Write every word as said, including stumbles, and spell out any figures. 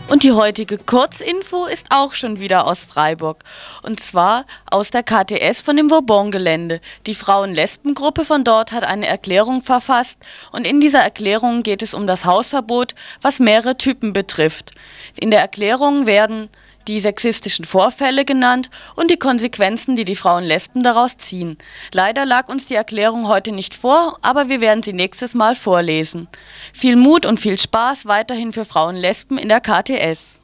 Und die heutige Kurzinfo ist auch schon wieder aus Freiburg. Und zwar aus der K T S von dem Vauban-Gelände. Die Frauen-Lesben-Gruppe von dort hat eine Erklärung verfasst. Und in dieser Erklärung geht es um das Hausverbot, was mehrere Typen betrifft. In der Erklärung werden die sexistischen Vorfälle genannt und die Konsequenzen, die die Frauen-Lesben daraus ziehen. Leider lag uns die Erklärung heute nicht vor, aber wir werden sie nächstes Mal vorlesen. Viel Mut und viel Spaß weiterhin für Frauen-Lesben in der K T S.